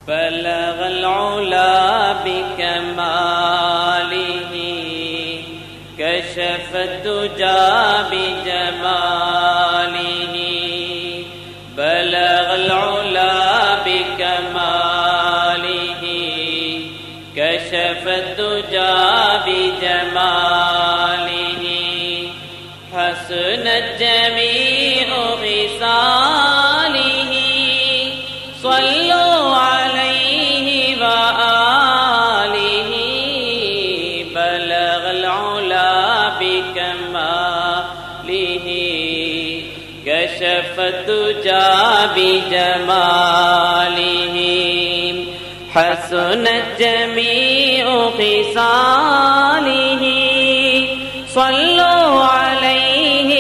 بلغ العلا بكماله كشف الدجى بجماله بلغ العلا بكماله كشف الدجى بجماله حسنت جميع خصاله صلوا عليه وآله بلغ العلا بكماله كشف الدجى بجماله حسنت جميع خصاله صلوا عليه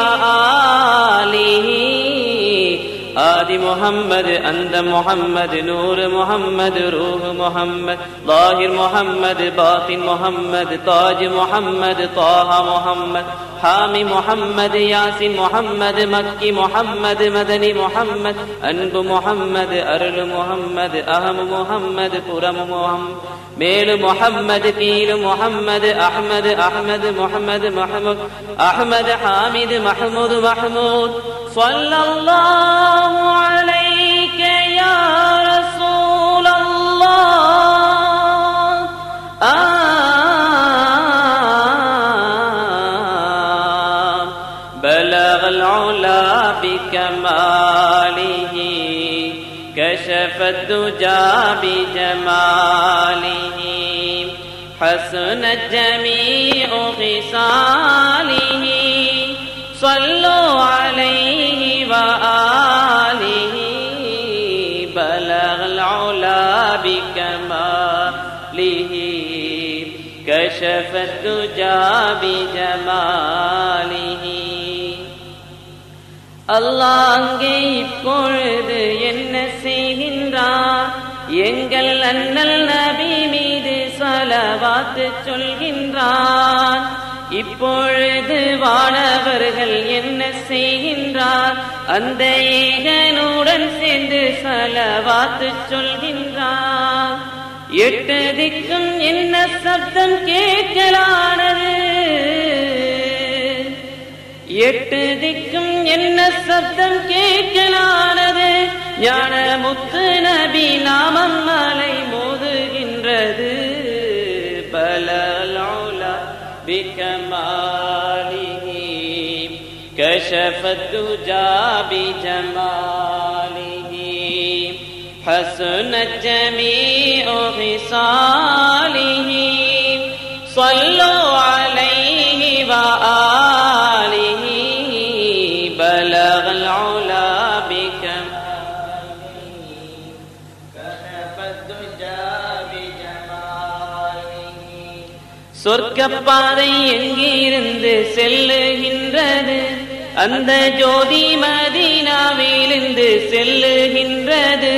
وآله آدي محمد أنت محمد نور محمد روح محمد ظاهر محمد باطن محمد تاج محمد طه محمد حامي محمد ياسين محمد مكي محمد مدني محمد أنب محمد أرل محمد أهم محمد قرم محمد ميل محمد كيل محمد أحمد أحمد محمد محمود أحمد حامد محمود محمود صلى الله عليك يا رسول الله بلغ العلا بكماله كشف الدجى بجماله حسنت جميع خصاله صلوا عليه وآله بلغ العلا بكماله كشف الدجى بجماله அல்லாஹ் அங்கே இப்பொழுது என்ன செய்கின்றார்? எங்கள் அண்ணல் நபி மீது ஸலவாத்து சொல்கின்றார். இப்பொழுது வானவர்கள் என்ன செய்கின்றார்? அந்த ஏகனுடன் சேர்ந்து ஸலவாத்து சொல்கின்றார். 8 திக்கும் என்ன சப்தம் கேட்கலானது? 8 திக்கும் என்ன சப்தம் கேட்கலானது? ஞான முத்து நபி நாமம் மலை மோதுகின்றது. பலல் உலா பிகமாலிஹி கஷஃபத் துஜா பிஜமாலிஹி ஹஸனத் ஜமீஉ ஃபிசாலிஹி ஸல்லு அலைஹி வ ஆலிஹி பலகல் உலா பிகமாலிஹி கஷஃபத் துஜா பிஜமாலிஹி சொர்க்கப்பாதை எங்கிருந்து செல்லுகின்றது? அந்த ஜோதி மதீனாவிலிருந்து செல்லுகின்றது.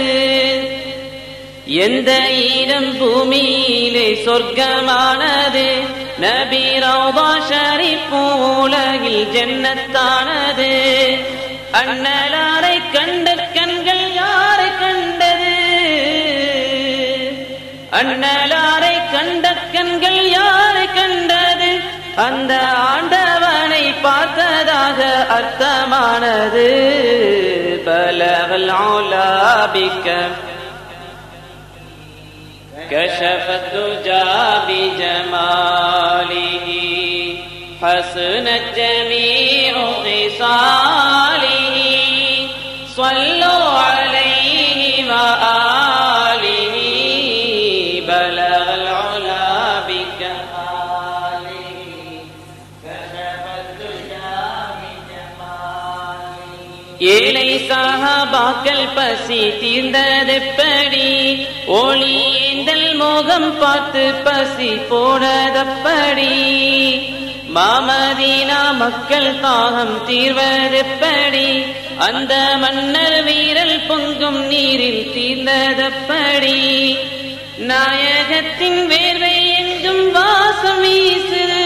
எந்த இடம் பூமியிலே சொர்க்கமானது? நபி ரௌதா ஷரீஃப் உலகில் ஜன்னத்தானது. அண்ணலாரை கண்ட கண்கள் யாரை கண்டது? அண்ணலாரை கண்ட கண்கள் யாரை கண்டது? அந்த ஆண்டவனை பார்த்ததாக அர்த்தமானது. பலகல் உலா பிகம் கஷஃபத் துஜா பிஜமாலிஹி ஹஸனத் ஜமீஉ ஃபிசாலிஹி ஸல்லு அலைஹி வ ஆலிஹி பலகல் உலா பிகமாலிஹி கஷஃபத் துஜா பிஜமாலிஹி ஏழை சஹாபாக்கள் பசி தீர்ந்ததெப்படி? ஒளி ஏந்தல் மோகம் பார்த்து பசி போனதப்படி? மாமதீனா மக்கள் தாகம் தீர்வதெப்படி? அந்த மன்னர் வீரல் பொங்கும் நீரில் தீர்ந்ததப்படி? நாயகத்தின் வேர்வை எங்கும் வாசம் வீசுது.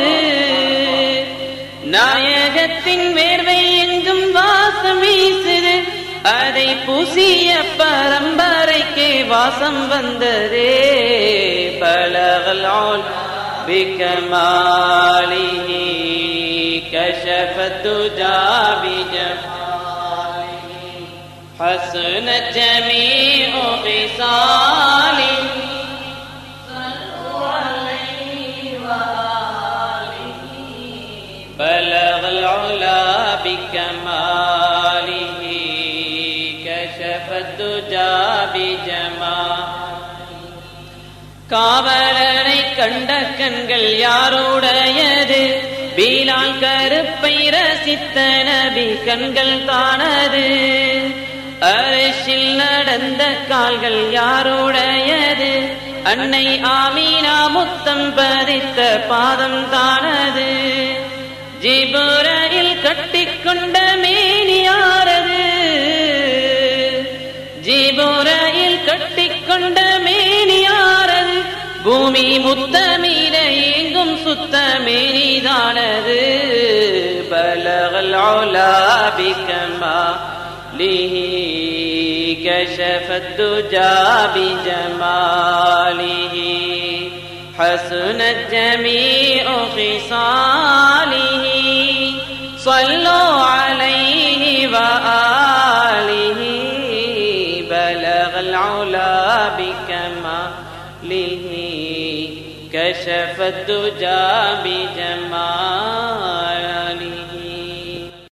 நாயகத்தின் வேர்வை எங்கும் வாசம் வீசுது. அதை பூசிய பரம்பரைக்கு வாசம் வந்ததே பலகல் بكماله كشف الدجى بجماله حسنت جميع خصاله صلوا عليه وآله بلغ العلا بكماله كشف الدجى بجماله காவலனை கண்ட கண்கள் யாருடையது பீலால் கருப்பை ரசித்த நபி கண்கள் தானது அரிசில் நடந்த கால்கள் யாருடையது அன்னை ஆமீனா முத்தம் பதித்த பாதம் தானது ஜிப்ராயில் கட்டிக்கொண்ட மேனியாரது ஜிப்ராயில் கட்டிக்கொண்ட மேனியாரது பூமி முத்தமீர எங்கும் சுத்தமேனிதானது பலகல் உலா பிகமாலிஹி கஷஃபத் துஜா பிஜமாலிஹி ஹஸனத் ஜமீஉ ஃபிஸாலிஹி ஸல்லூ அலைஹி வஆலிஹி பலகல் உலா பிகமாலிஹி كشف الدجى بجمال